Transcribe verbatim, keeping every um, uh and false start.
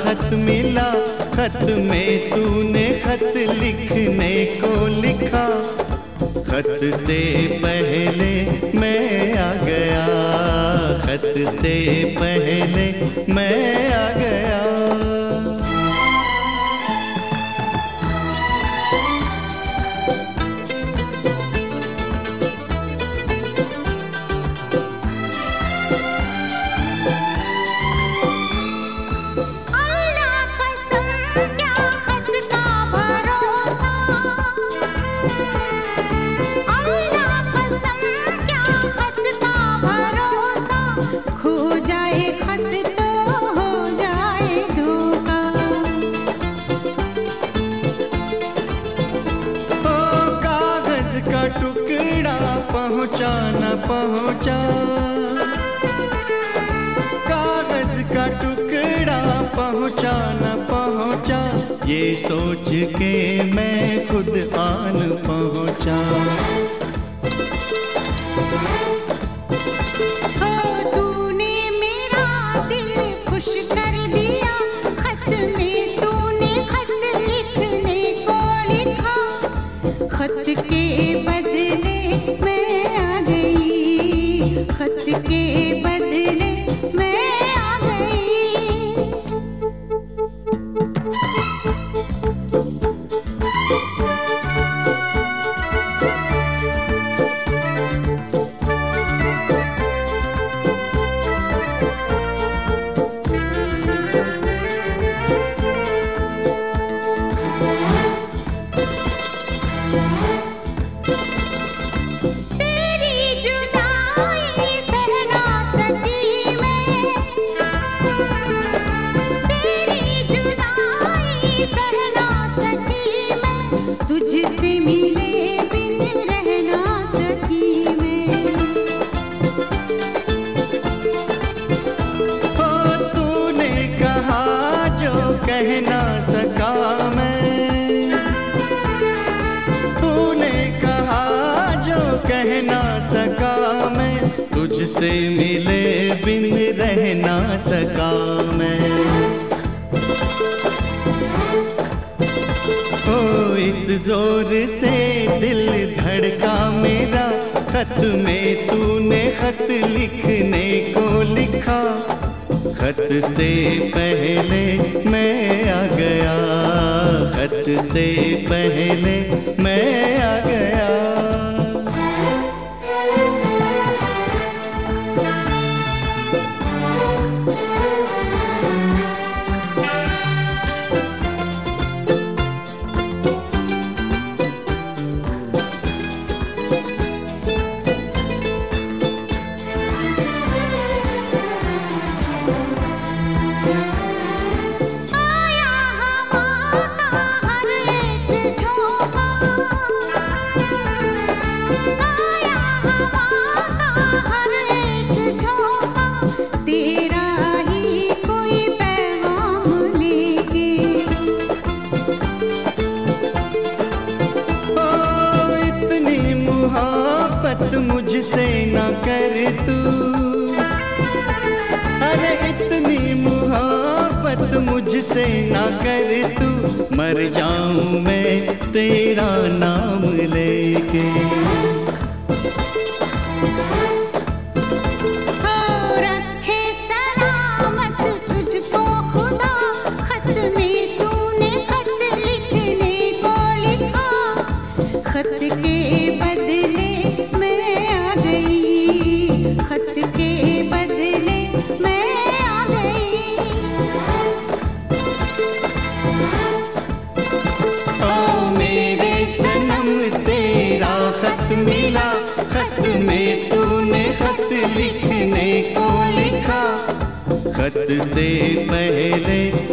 खत मिला, खत में तूने खत लिखने को लिखा। खत से पहले मैं आ गया, खत से पहले मैं आ गया। टुकड़ा पहुँचा न पहुँचा, कागज का टुकड़ा पहुँचा न पहुँचा, ये सोच के मैं खुद आन पहुँचा। तूने मेरा दिल खुश कर दिया, खत में तूने खत लिखने को लिखा। खत के बदले मैं आ गई, खत के बदले मैं आ गई। तुझसे मिले बिन रहना सकी मैं। ओ तूने कहा जो कह ना सका मैं, तूने कहा जो कह ना सका मैं, तुझसे मिले बिन रह ना सका मैं। ओ इस जोर से दिल धड़का मेरा, खत में तूने खत लिखने को लिखा। खत से पहले मैं आ गया, खत से पहले मैं आ गया। मोहब्बत मुझसे न कर तू, अरे इतनी मोहब्बत मुझसे न कर तू, मर जाऊं मैं तेरा नाम लेके। रखे सलामत तुझको खुदा, खत में तूने खत लिखने को लिखा। खत के बदले मैं आ गई, खत के बदले मैं आ गई। ओ मेरे सनम तेरा खत मिला, खत में तूने खत लिखने को लिखा। खत से पहले